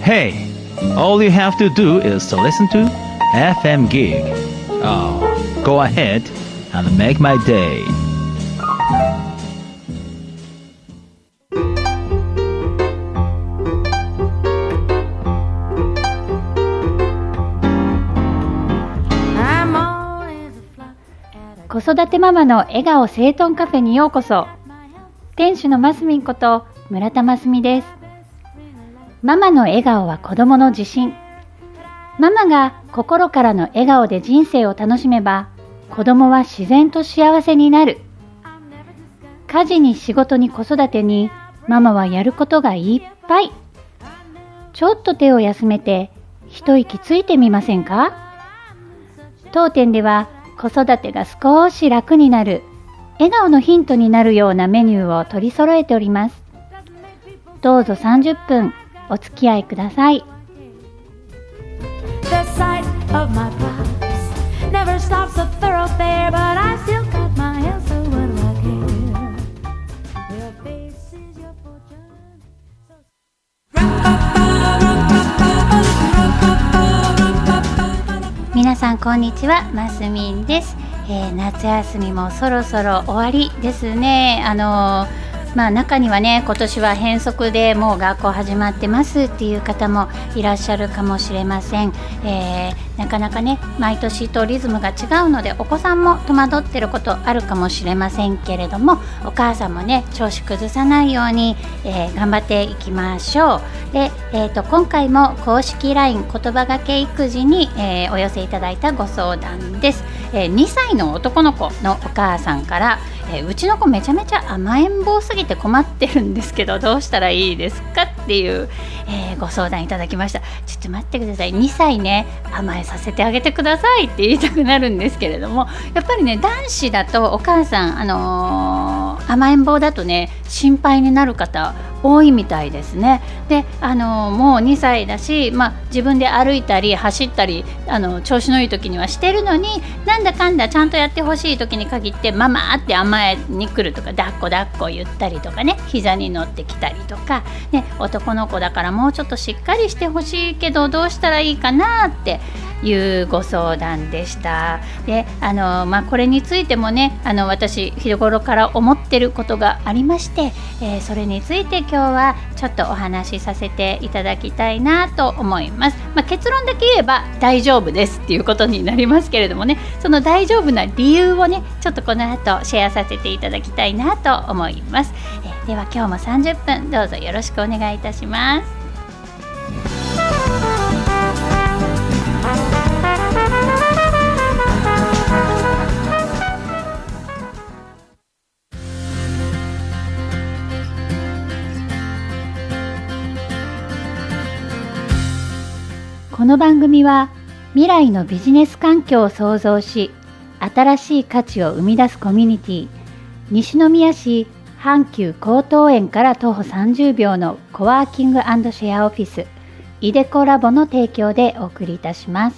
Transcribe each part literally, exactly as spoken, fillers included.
Hey, all you have to do is to listen to エフエム Gig. Oh, go ahead and make my day. 子育てママの笑顔整頓カフェにようこそ。店主のますみんこと村田ますみです。ママの笑顔は子供の自信。ママが心からの笑顔で人生を楽しめば、子供は自然と幸せになる。家事に仕事に子育てに、ママはやることがいっぱい。ちょっと手を休めて一息ついてみませんか？当店では子育てが少し楽になる、笑顔のヒントになるようなメニューを取り揃えております。どうぞさんじゅっぷんお付き合いください。皆さんこんにちは、ますみんです。えー、夏休みもそろそろ終わりですね。あのーまあ、中にはね、今年は変則でもう学校始まってますっていう方もいらっしゃるかもしれません。えー、なかなかね、毎年とリズムが違うのでお子さんも戸惑ってることあるかもしれませんけれども、お母さんもね、調子崩さないように、えー、頑張っていきましょう。で、えーと、今回も公式 ライン 言葉がけ育児に、えー、お寄せいただいたご相談です。えー、にさいの男の子のお母さんから、えー、うちの子めちゃめちゃ甘えん坊すぎて困ってるんですけどどうしたらいいですかっていう、えー、ご相談いただきました。ちょっと待ってください、にさいね、甘えさせてあげてくださいって言いたくなるんですけれども、やっぱりね、男子だとお母さん、あのー、甘えん坊だとね、心配になる方多いみたいですね。で、あのー、もうにさいだし、まあ、自分で歩いたり走ったり、あの調子のいい時にはしてるのに、なんだかんだちゃんとやってほしい時に限ってママって甘えに来るとか、抱っこ抱っこ言ったりとかね、膝に乗ってきたりとか、ね、男の子だからもうちょっとしっかりしてほしいけどどうしたらいいかなっていうご相談でした。で、あの、まあ、これについてもね、あの私日頃から思ってることがありまして、えー、それについて今日はちょっとお話しさせていただきたいなと思います。まあ、結論だけ言えば大丈夫ですっていうことになりますけれどもね、その大丈夫な理由をね、ちょっとこの後シェアさせていただきたいなと思います。えー、では今日もさんじゅっぷんどうぞよろしくお願いいたします。この番組は未来のビジネス環境を創造し、新しい価値を生み出すコミュニティ、西宮市阪急江東園から徒歩さんじゅうびょうのコワーキング&シェアオフィス、イデコラボの提供でお送りいたします。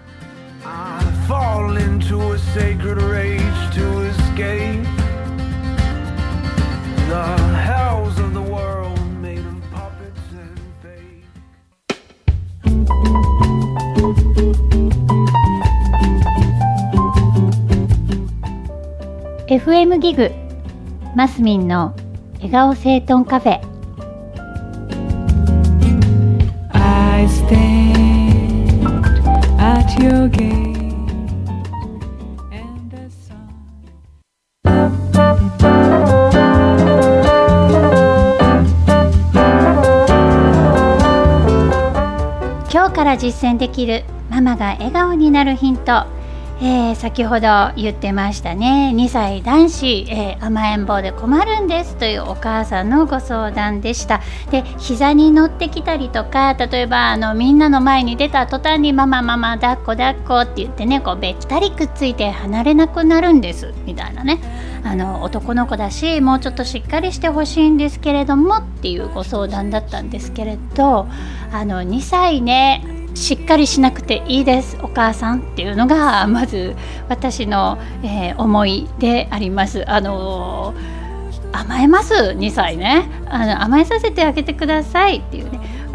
エフエム ギグマスミンの笑顔整頓カフェ。 I stand at your gate and the sun。 今日から実践できるママが笑顔になるヒント。えー、先ほど言ってましたね、にさい男子、えー、甘えん坊で困るんですというお母さんのご相談でした。で、膝に乗ってきたりとか、例えばあのみんなの前に出た途端にママママ抱っこ抱っこって言ってね、こうべったりくっついて離れなくなるんですみたいなね、あの男の子だしもうちょっとしっかりしてほしいんですけれどもっていうご相談だったんですけれど、あのにさいね、しっかりしなくていいですお母さんっていうのがまず私の、えー、思いであります。あのー、甘えますにさいね、あの甘えさせてあげてくださいっていうね、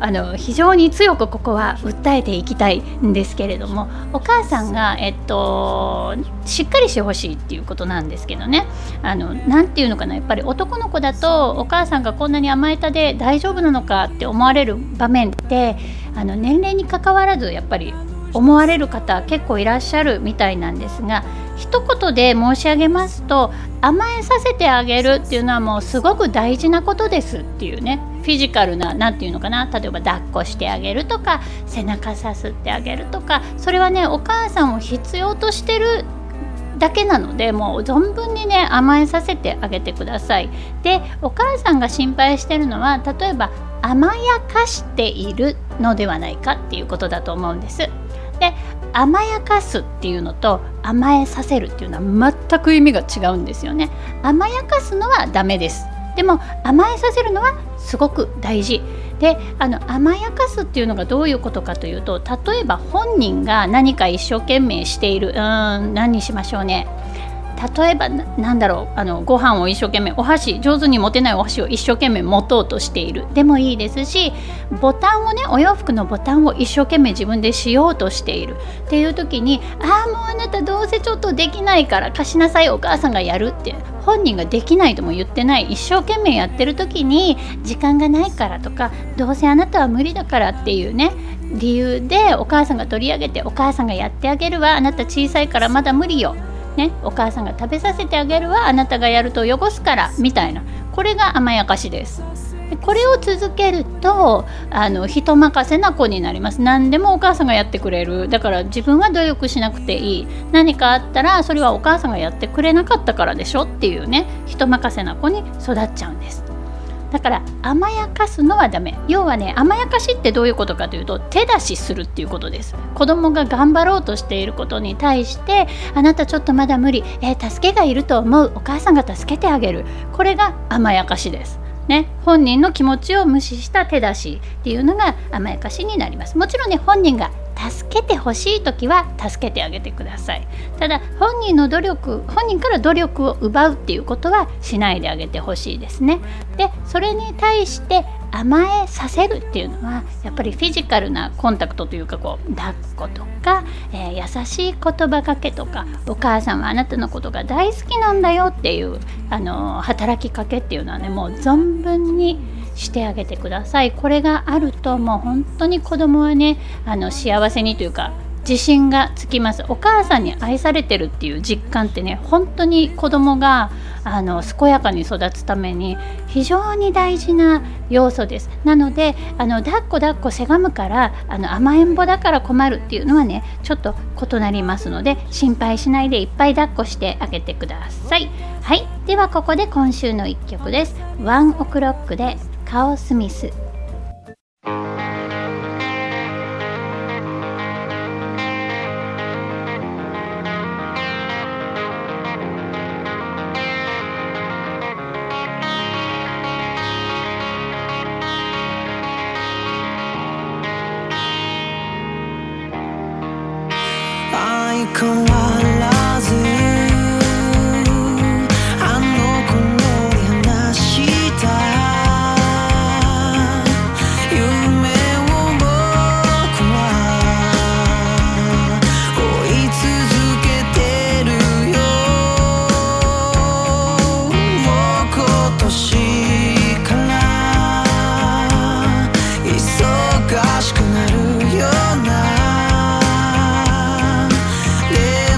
あの非常に強くここは訴えていきたいんですけれども、お母さんが、えっと、しっかりしてほしいっていうことなんですけどね、あのなんていうのかな、やっぱり男の子だとお母さんがこんなに甘えたで大丈夫なのかって思われる場面ってあの年齢に関わらずやっぱり思われる方結構いらっしゃるみたいなんですが、一言で申し上げますと、甘えさせてあげるっていうのはもうすごく大事なことですっていうね、フィジカルな、なんていうのかな、例えば抱っこしてあげるとか背中さすってあげるとか、それはねお母さんを必要としてるだけなので、もう存分にね甘えさせてあげてください。で、お母さんが心配してるのは、例えば甘やかしているのではないかっていうことだと思うんです。で、甘やかすっていうのと甘えさせるっていうのは全く意味が違うんですよね。甘やかすのはダメです。でも甘えさせるのはすごく大事で、あの甘やかすっていうのがどういうことかというと、例えば本人が何か一生懸命している、うーん何にしましょうね、例えば な, なんだろうあのご飯を一生懸命、お箸上手に持てないお箸を一生懸命持とうとしているでもいいですし、ボタンをね、お洋服のボタンを一生懸命自分でしようとしているっていう時に、ああもうあなたどうせちょっとできないから貸しなさい、お母さんがやるって、本人ができないとも言ってない、一生懸命やってる時に時間がないからとか、どうせあなたは無理だからっていうね理由でお母さんが取り上げて、お母さんがやってあげるわ、あなた小さいからまだ無理よね、お母さんが食べさせてあげるわ、あなたがやると汚すからみたいな、これが甘やかしです。でこれを続けるとあの人任せな子になります。何でもお母さんがやってくれる、だから自分は努力しなくていい、何かあったらそれはお母さんがやってくれなかったからでしょっていうね、人任せな子に育っちゃうんです。だから甘やかすのはダメ。要はね、甘やかしってどういうことかというと、手出しするっていうことです。子供が頑張ろうとしていることに対して、あなたちょっとまだ無理、えー、助けがいると思う、お母さんが助けてあげる、これが甘やかしですね。本人の気持ちを無視した手出しっていうのが甘やかしになります。もちろんね、本人が助けてほしいときは助けてあげてください。ただ本人の努力、本人から努力を奪うっていうことはしないであげてほしいですね。で、それに対して甘えさせるっていうのはやっぱりフィジカルなコンタクトというか、こう抱っことか、えー、優しい言葉かけとか、お母さんはあなたのことが大好きなんだよっていう、あのー、働きかけっていうのはね、もう存分にしてあげてください。これがあるともう本当に子供はね、あの幸せにというか自信がつきます。お母さんに愛されてるっていう実感ってね、本当に子供があの健やかに育つために非常に大事な要素です。なのであの抱っこ抱っこせがむからあの甘えん坊だから困るっていうのはね、ちょっと異なりますので、心配しないでいっぱい抱っこしてあげてください。はい、ではここで今週のいっきょくです。ワンオクロックでカオスミス。 変わらずあの頃に話した夢を僕は追い続けてるよ。もう今年から忙しくなるような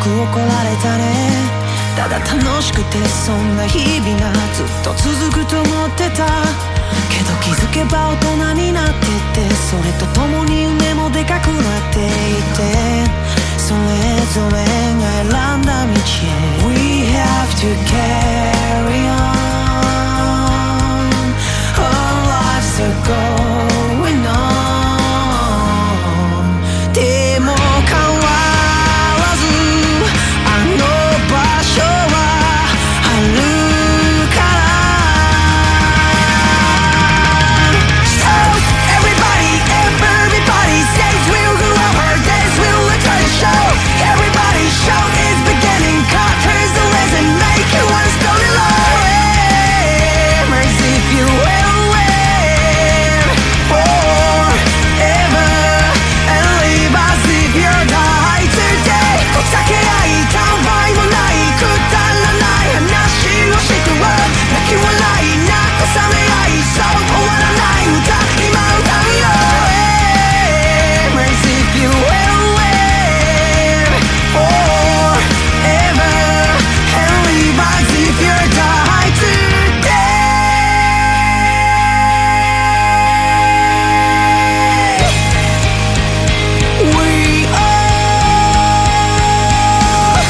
く怒られたね。ただ楽しくてそんな日々がずっと続くと思ってたけど、気づけば大人になってって、それとともに夢もでかくなっていて、それぞれが選んだ道へ We have to carry on Our lives are going on でも変わらずあの場所はあるから So everybody, everybody says we'll go over days, we'll return to show Everybody's show is beginning, cut here's the lesson, make you one story long If you will win forever and leave us if you die today 避け合いたわいもないくだらない話をしては泣き笑い慰め合いそう終わらない歌今歌うよ If you will win forever and leave us if you die today We are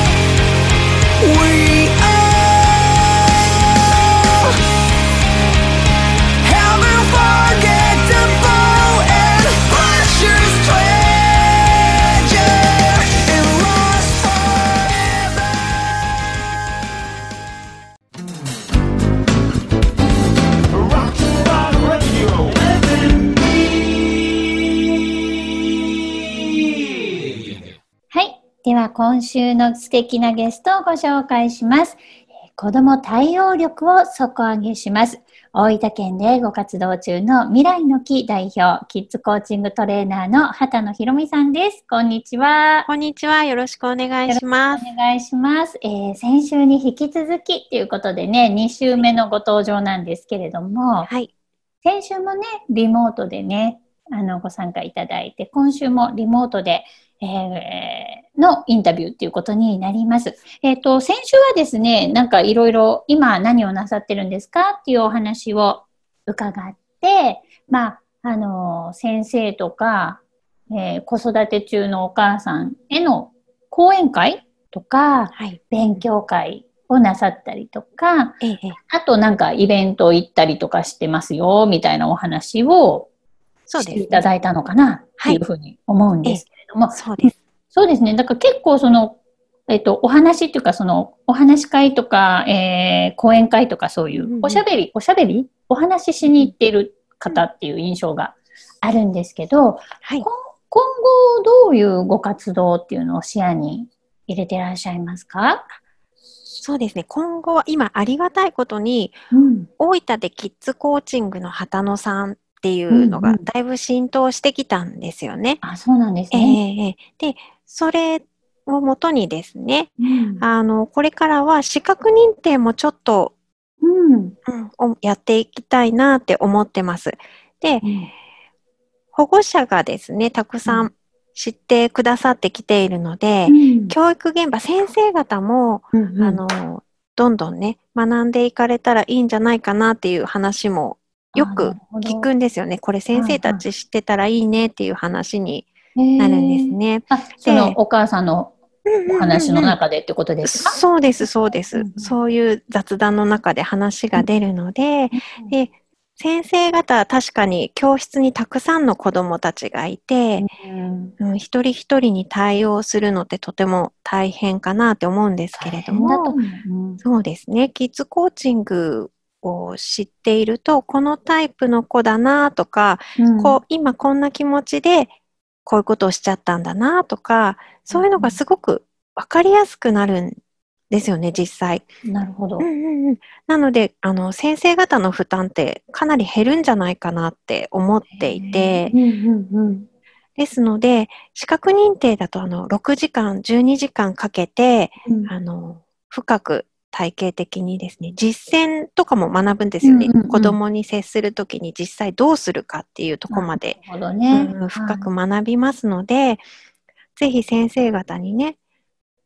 We are Heaven forgettable and precious treasure and lost forever はい。では今週の素敵なゲストをご紹介します。えー子ども対応力を底上げします。大分県でご活動中の未来の木代表、キッズコーチングトレーナーの畑野ひろみさんです。こんにちは。 こんにちは。よろしくお願いします。 お願いします。えー先週に引き続きということでね、に週目のご登場なんですけれども、 はい。 先週もね、リモートでね、あの、ご参加いただいて、今週もリモートで、えーのインタビューっていうことになります。えっと、先週はですね、なんかいろいろ今何をなさってるんですかっていうお話を伺って、まあ、あの、先生とか、えー子育て中のお母さんへの講演会とか、 はい。 勉強会をなさったりとか、 ええ、ええあとなんかイベント行ったりとかしてますよ、みたいなお話をしてそうですね。 いただいたのかなっていうふうに思うんですけれども、 そうです。 そうですね。だから結構その、えっと、お話っていうかその、お話し会とか、えー講演会とかそういうんううんおしゃべり、おしゃべりお話ししに行っている方っていう印象があるんですけど、 はい。 こ今後どういうご活動っていうのを視野に入れてらっしゃいますか？ そうですね。今後は今ありがたいことに、 うん。 大分でキッズコーチングの畑野さんっていうのうんうんがだいぶ浸透してきたんですよね。 あ、そうなんですええね。 ええで、それをもとにですね、 うん。 あの、これからは資格認定もちょっと、 うん。 うん、おやっていきたいなって思ってます。で、 うん保護者がですね、たくさん知ってくださってきているので、 うん教育現場、先生方も、 うんあの、どんどんね、学んでいかれたらいいんじゃないかなっていう話もよく聞くんですよね。これ先生たち知ってたらいいねっていう話になるんですね。 あ、そのお母さんのお話の中でってことですか？ そうです、そうです、 うんうんそういう雑談の中で話が出るので、で、先生方は確かに教室にたくさんの子どもたちがいて、 うんうん、一人一人に対応するのってとても大変かなって思うんですけれども、 大変だと思う。うんそうですね、キッズコーチングを知っていると、このタイプの子だなとか、 うんこう今こんな気持ちでこういうことをしちゃったんだなとか、そういうのがすごくわかりやすくなるんですよね、実際。 なるほど。 うんうんうん、なのであの先生方の負担ってかなり減るんじゃないかなって思っていて、 うんうんうんですので資格認定だとあのろくじかんじゅうにじかんかけて、 うんあの深く体系的にですね、実践とかも学ぶんですよね。 うんうんうん子供に接するときに実際どうするかっていうところまで、 なるほどね。 うん深く学びますので、ぜひ先生方にね、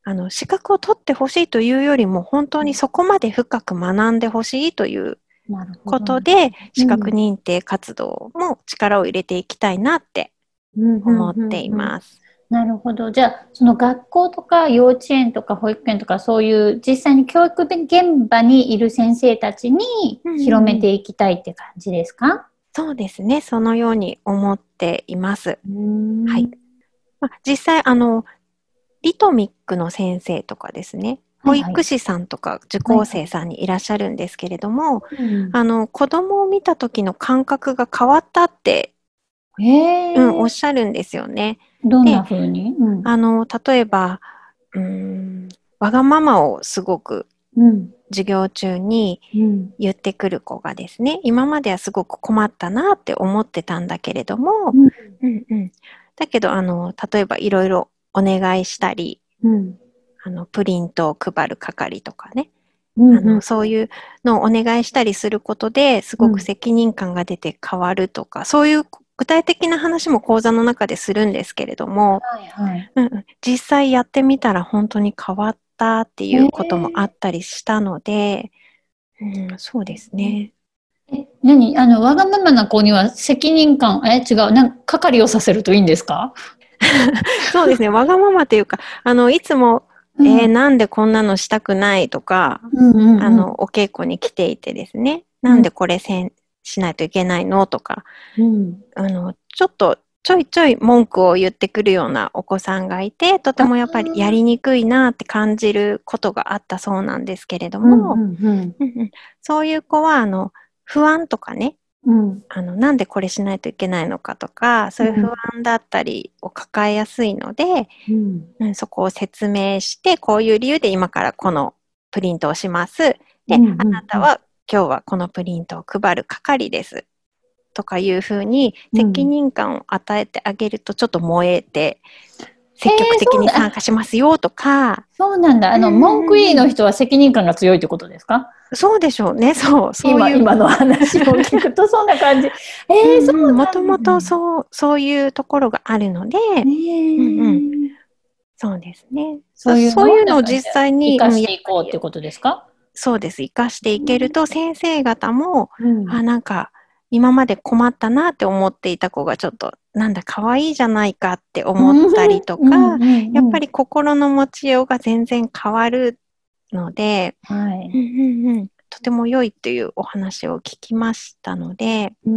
あの、資格を取ってほしいというよりも、本当にそこまで深く学んでほしいということで、資格認定活動も力を入れていきたいなって思っています。 なるほど。じゃあ、その学校とか幼稚園とか保育園とかそういう実際に教育現場にいる先生たちに広めていきたいって感じですか？うんうん、 そうですね。そのように思っています。はい。まあ、実際、あの、リトミックの先生とかですね、保育士さんとか受講生さんにいらっしゃるんですけれども、はいはい、あの、子供を見た時の感覚が変わったって、 へうん、おっしゃるんですよね。 どんな風に？うん、 あの、例えば、うーん、わがままをすごく授業中に言ってくる子がですね、うん、今まではすごく困ったなって思ってたんだけれども、うんうんうん、だけど、あの、例えばいろいろお願いしたり、うん、あのプリントを配る係とかね、うんうん、あのそういうのをお願いしたりすることですごく責任感が出て変わるとか、うん、そういう具体的な話も講座の中でするんですけれども、はいはいうん、実際やってみたら本当に変わったっていうこともあったりしたので、えーうん、そうですね。 え、何あのわがままな子には責任感、え違う、なんか係をさせるといいんですか？ そうですね。わがままというか、あの、いつも、うん、えー、なんでこんなのしたくないとか、うんうんうん、あの、お稽古に来ていてですね、なんでこれせんしないといけないのとか、うん、あの、ちょっと、ちょいちょい文句を言ってくるようなお子さんがいて、とてもやっぱりやりにくいなって感じることがあったそうなんですけれども、うんうんうん、そういう子は、あの、不安とかね、うん、あのなんでこれしないといけないのかとかそういう不安だったりを抱えやすいので、うんうん、そこを説明してこういう理由で今からこのプリントをしますで、うんうんうん、あなたは今日はこのプリントを配る係ですとかいうふうに責任感を与えてあげるとちょっと燃えて、積極的に参加しますよとか、 えー、そうなんだ。あの、文句言いの人は責任感が強いってことですか？ そうでしょうね。そう。そういう今、今の話を聞くとそんな感じ。えー、そうなんだ。 もともとそう、そういうところがあるので、えーうんうん、そうですね。そういうの、そういうのを実際に生かしていこうってことですか？ そうです。生かしていけると、先生方も、うん、あ、なんか、今まで困ったなって思っていた子がちょっと、なんだ、可愛いじゃないかって思ったりとか、うんうんうん、やっぱり心の持ちようが全然変わるので、はいうんうんうん、とても良いっていうお話を聞きましたので、うん、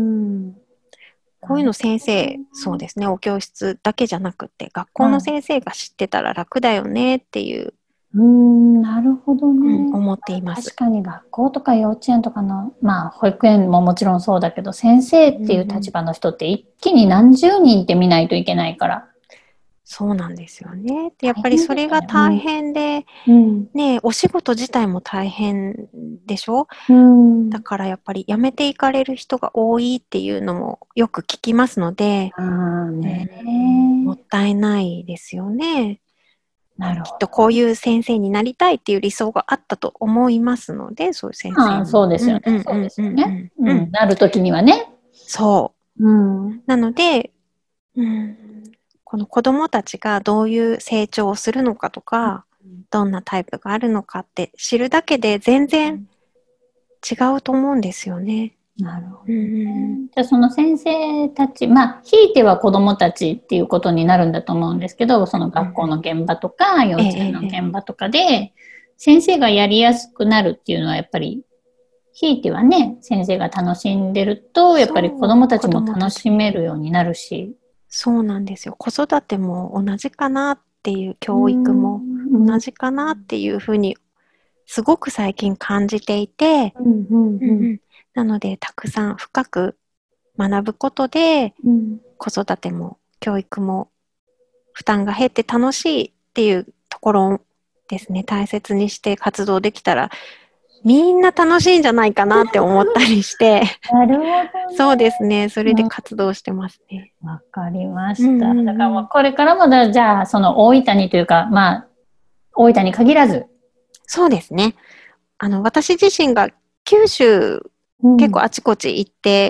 こういうの先生、そうですね、お教室だけじゃなくて、学校の先生が知ってたら楽だよねっていう、 うーん、なるほどね、 うん、思っています。 確かに学校とか幼稚園とかの、まあ保育園ももちろんそうだけど、先生っていう立場の人って一気に何十人って見ないといけないから。 そうなんですよね。でやっぱりそれが大変で、うん、ね、お仕事自体も大変でしょ、うん、だからやっぱり辞めていかれる人が多いっていうのもよく聞きますので、あーね、うん、もったいないですよね。なるほど。きっとこういう先生になりたいっていう理想があったと思いますので、そういう先生も。あ、そうですよね。そうですよね。なるときにはね。 そう。うん、なので、うんこの子どもたちがどういう成長をするのかとか、うん、どんなタイプがあるのかって知るだけで全然違うと思うんですよね。 なるほど、ね。うん、じゃあその先生たち、まあ、ひいては子どもたちっていうことになるんだと思うんですけど、その学校の現場とか、うん、幼稚園の現場とかで、ええ、先生がやりやすくなるっていうのはやっぱり、ひいてはね、先生が楽しんでると、やっぱり子どもたちも楽しめるようになるし。 そうなんですよ。子育ても同じかなっていう、教育も同じかなっていうふうにすごく最近感じていて、うんうんうん、なのでたくさん深く学ぶことで、うん、子育ても教育も負担が減って楽しいっていうところですね、大切にして活動できたらみんな楽しいんじゃないかなって思ったりして。 なるほど、ね。 そうですね。それで活動してますね。 わ、うん、かりました。うんうんうん、だからもうこれからもだ、じゃあ、その大分にというか、まあ、大分に限らず。 そうですね。あの、私自身が九州、うん、結構あちこち行って、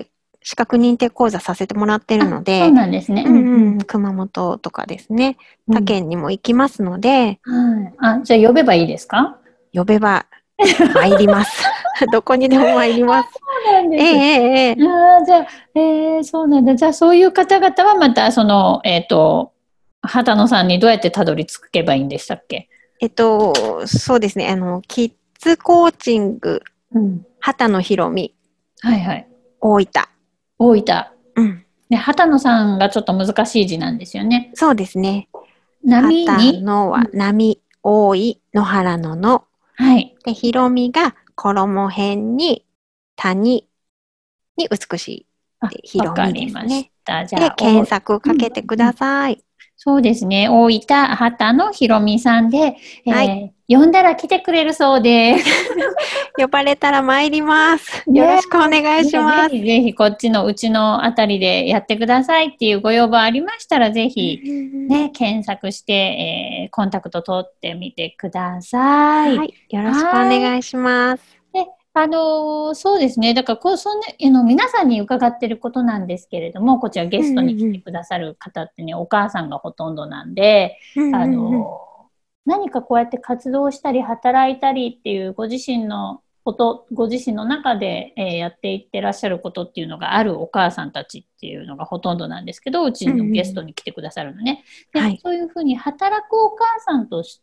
資格認定講座させてもらってるので、 そうなんですね。 うんうん、熊本とかですね、他県にも行きますので、 うんはい、あ、じゃあ呼べばいいですか？ 呼べば参ります。どこにでも参ります。 そうなんです。 ええええ。 あ、じゃあ、えー、そうなんだ。じゃあそういう方々はまたその、えっと、畑野さんにどうやってたどり着けばいいんでしたっけ？ えっと、そうですね。あの、キッズコーチング、うん、畑野ひろみ。 はいはい。 大分。 大分。 うん。 ね、畑野さんがちょっと難しい字なんですよね。 そうですね。 波に。 畑野は波、大い、野原のの。 はい。 で、ひろみが衣辺に、谷に美しい。ひろみですね。じゃあで、検索かけてください。うんうん、 そうですね。大分、畑野ひろみさんで、えーはい、呼んだら来てくれるそうです。 呼ばれたら参ります。よろしくお願いします。 ぜひぜひこっちのうちのあたりでやってくださいっていうご要望ありましたら、ぜひね、検索して、えー、コンタクト取ってみてください。はい。 よろしくお願いします。 で、あのー、そうですね。だからこう、そんな、あの、皆さんに伺ってることなんですけれども、こちらゲストに来てくださる方ってね、うんうんうん、お母さんがほとんどなんで、うんうんうん、あのー、何かこうやって活動したり働いたりっていうご自身のこと、ご自身の中で、えー、やっていってらっしゃることっていうのがあるお母さんたちっていうのがほとんどなんですけど、うちのゲストに来てくださるのね。うんうん、で、はい、そういうふうに働くお母さんとして、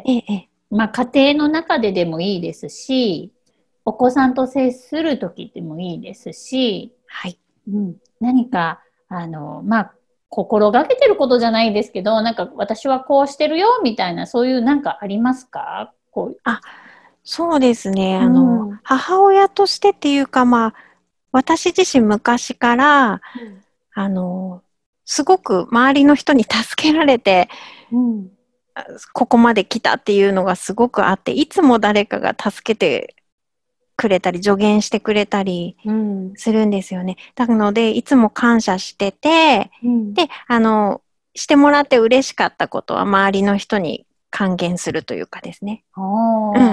ええ、まあ家庭の中ででもいいですし、お子さんと接するときでもいいですし、 はい。 うん、何か、あの、まあ、心がけてることじゃないですけど、なんか私はこうしてるよ、みたいな、そういうなんかありますか？こう。 あ、そうですね。あの、うん、母親としてっていうか、まあ、私自身昔から、うん、あの、すごく周りの人に助けられて、うん、ここまで来たっていうのがすごくあって、いつも誰かが助けてくれたり助言してくれたりするんですよね。うん、なのでいつも感謝してて、うん、であのしてもらって嬉しかったことは周りの人に還元するというかですね。うんうんうん、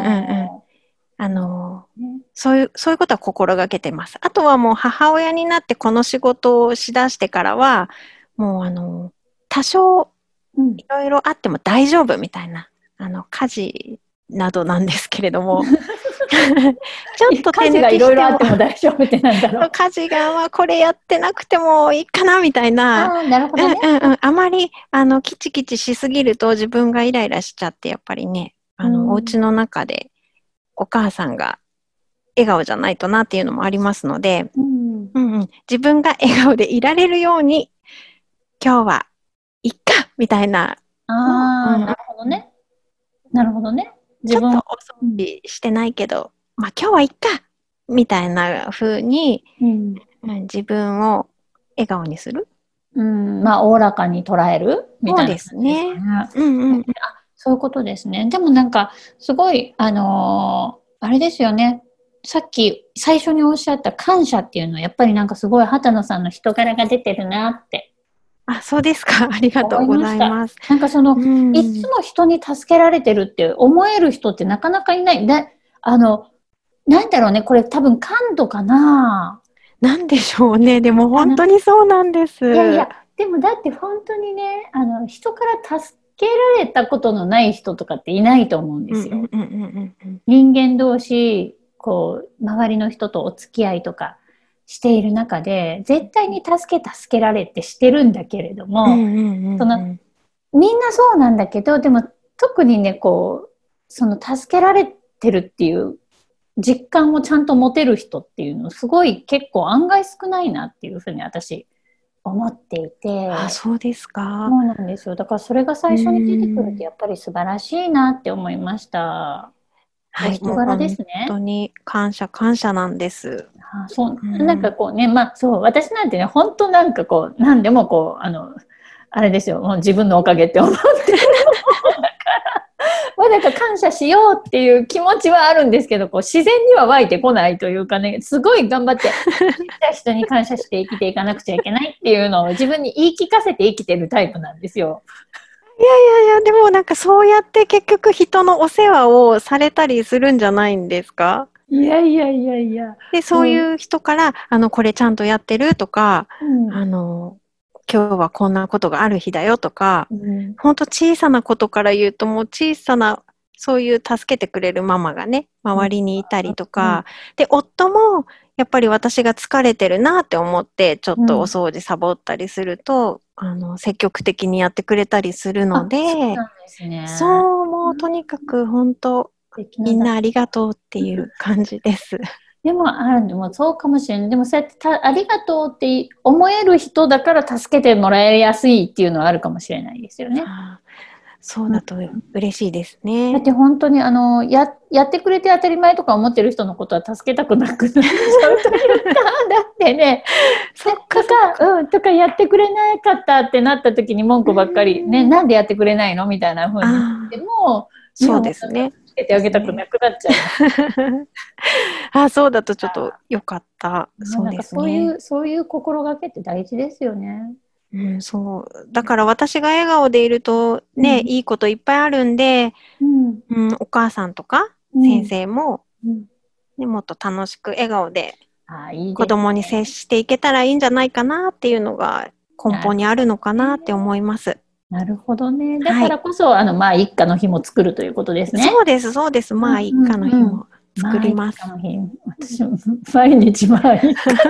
あの、うん、そういうそういうことは心がけてます。あとはもう母親になってこの仕事をしだしてからはもうあの多少いろいろあっても大丈夫みたいな、あの家事などなんですけれども。ちょっと手抜きしても家事がいろいろあっても大丈夫ってなんだろう。 家事がまあこれやってなくてもいいかなみたいな。 あ、なるほどね。 うんうんうん、あまりあのキチキチしすぎると自分がイライラしちゃってやっぱりね、あの、うん、お家の中でお母さんが笑顔じゃないとなっていうのもありますので、うんうんうん、自分が笑顔でいられるように今日はいっかみたいな。 ああ、うん、なるほどね。なるほどね。 自分ちょっとお掃除してないけど、まあ今日はいっかみたいな風に、うんうん、自分を笑顔にする。 うん、まあおおらかに捉えるみたいな、ね。そうですね。うんうん、あ、そういうことですね。でもなんかすごいあのー、あれですよね。さっき最初におっしゃった感謝っていうのはやっぱりなんかすごい畑野さんの人柄が出てるなって。 あ、そうですか。ありがとうございます。 なんかその、うん、いつも人に助けられてるって思える人ってなかなかいない。で、あの、なんだろうね、これ多分感度かな。 なんでしょうね。でも本当にそうなんです。 いやいや、でもだって本当にね、あの、人から助けられたことのない人とかっていないと思うんですよ。人間同士、こう、周りの人とお付き合いとか、している中で絶対に助け助けられてしてるんだけれども、うんうんうんうん、そのみんなそうなんだけど、でも特にねこうその助けられてるっていう実感をちゃんと持てる人っていうのすごい結構案外少ないなっていうふうに私思っていて。 あ、そうですか。 そうなんですよ。だからそれが最初に出てくるとやっぱり素晴らしいなって思いました。 はい、人柄ですね。本当に感謝感謝なんです。 あ、そう、うん、なんかこうね、まあそう、私なんてね、本当なんかこう、何でもこう、あの、あれですよ、もう自分のおかげって思ってる。だから、まあなんか感謝しようっていう気持ちはあるんですけど、こう自然には湧いてこないというかね、すごい頑張って、人に感謝して生きていかなくちゃいけないっていうのを自分に言い聞かせて生きてるタイプなんですよ。 いやいやいや、でもなんかそうやって結局人のお世話をされたりするんじゃないんですか？ いやいやいやいや。 で、そういう人から、うん、あの、これちゃんとやってるとか、うん、あの、今日はこんなことがある日だよとか、うん、ほんと小さなことから言うと、もう小さな、そういう助けてくれるママがね、周りにいたりとか、うん、で、夫も、やっぱり私が疲れてるなって思って、ちょっとお掃除サボったりすると、うん、あの、積極的にやってくれたりするので、 そうなんですね。 そう、もうとにかく本当、みんなありがとうっていう感じです。 でも、あでもそうかもしれない。でもそうやってたありがとうって思える人だから助けてもらいやすいっていうのはあるかもしれないですよね。 あそうだと嬉しいですね。 だって本当にあの や, やってくれて当たり前とか思ってる人のことは助けたくなくなっちゃうというか、だってね、そっかとか、うん、とかやってくれなかったってなった時に文句ばっかり、ね、なんでやってくれないのみたいな風に言っても、 そうですね。 つけてあげたくなくなっちゃう。 あ、そうだとちょっとよかった。 そうですね。そういうそういう心がけって大事ですよね。 うん、そう。だから私が笑顔でいるとね、うん、いいこといっぱいあるんで、うんうん、お母さんとか先生も、うんね、もっと楽しく笑顔で子供に接していけたらいいんじゃないかなっていうのが根本にあるのかなって思います。 なるほどね。だからこそ、はい、あのまあ一家の日も作るということですね。 そうですそうです。まあ一家の日も作ります。 まあ、一家の日、私も毎日まあ一家だけ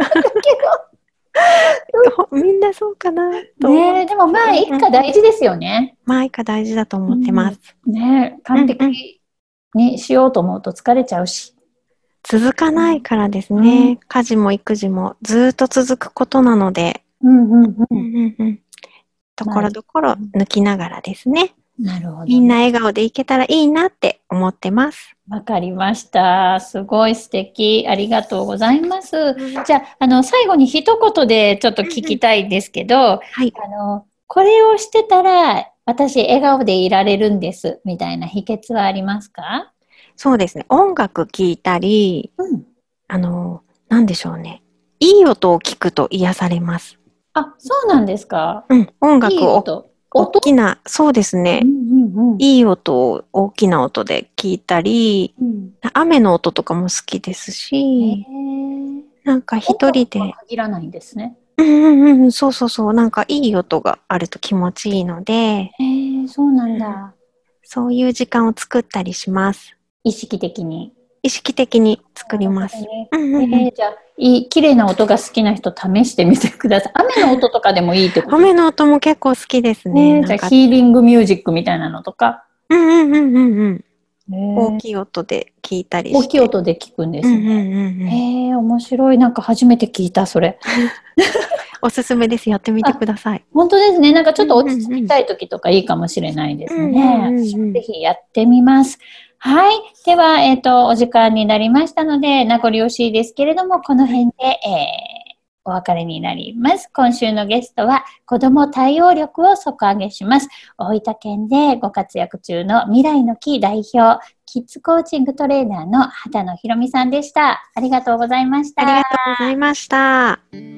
ど。みんなそうかなと。 ね、でもまあ一家大事ですよね。 まあ一家大事だと思ってます。 うん、ね、完璧にしようと思うと疲れちゃうし。 続かないからですね。うん、家事も育児もずっと続くことなので。 うんうんうんうんうん。 ところどころ抜きながらですね。 なるほど、ね。 みんな笑顔でいけたらいいなって思ってます。 わかりました。すごい素敵。ありがとうございます。うん、じゃあ、あの、最後に一言でちょっと聞きたいんですけど、うんうん、はい、あの、これをしてたら私笑顔でいられるんですみたいな秘訣はありますか？ そうですね。音楽聴いたり、うん、あの、なんでしょうね。いい音を聞くと癒されます。 あ、そうなんですか？ うん、音楽を。いい音。大きな、そうですね、うんうんうん。いい音を大きな音で聞いたり、うん、雨の音とかも好きですし、なんか一人で。 音限らないんですね。 うんうんうん、そうそうそう。なんかいい音があると気持ちいいので。へー、そうなんだ。 そういう時間を作ったりします。 意識的に。 意識的に作ります。 ね、うんうんうん、えー、じゃあいい綺麗な音が好きな人試してみてください。雨の音とかでもいいってこと？ 雨の音も結構好きですね。 ね、じゃあヒーリングミュージックみたいなのとか。 うんうんうんうんうん。大きい音で聞いたりして。 大きい音で聞くんですね。うんうんうんうん、へえ、面白い。なんか初めて聞いたそれ。 おすすめです。やってみてください。 本当ですね。なんかちょっと落ち着きたい時とかいいかもしれないですね。うんうんうんうん、ぜひやってみます。はい。では、えっと、お時間になりましたので、名残惜しいですけれども、この辺で、えー、お別れになります。今週のゲストは、子ども対応力を底上げします。大分県でご活躍中の未来の木代表、キッズコーチングトレーナーの畑野ひろみさんでした。ありがとうございました。 ありがとうございました。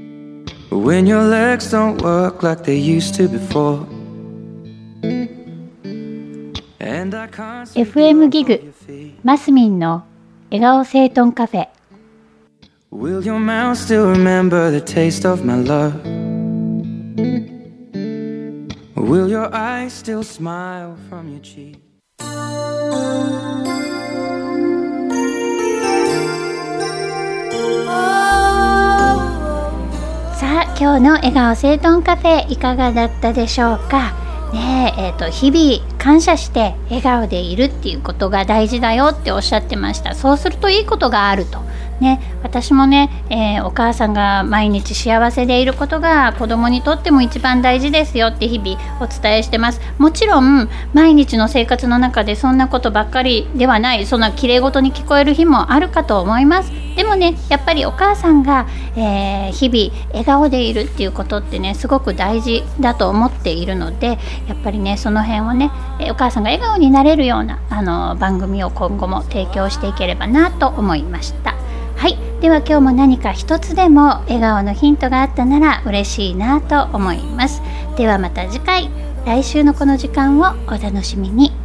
When your legs don't work like they used to before エフエム ギグマスミンの笑顔整頓カフェ。 Will your mouth still remember the taste of my love? Will your eyes still smile from your cheek? さあ、今日の笑顔整頓カフェいかがだったでしょうか？ねえ、えーと、日々感謝して笑顔でいるっていうことが大事だよっておっしゃってました。そうするといいことがあるとね、私もね、えー、お母さんが毎日幸せでいることが子供にとっても一番大事ですよって日々お伝えしてます。もちろん毎日の生活の中でそんなことばっかりではない、そんな綺麗事に聞こえる日もあるかと思います。でもね、やっぱりお母さんが、えー、日々笑顔でいるっていうことってね、すごく大事だと思っているので、やっぱりね、その辺をね、お母さんが笑顔になれるようなあの番組を今後も提供していければなと思いました。はい、では今日も何か一つでも笑顔のヒントがあったなら嬉しいなと思います。ではまた次回、来週のこの時間をお楽しみに。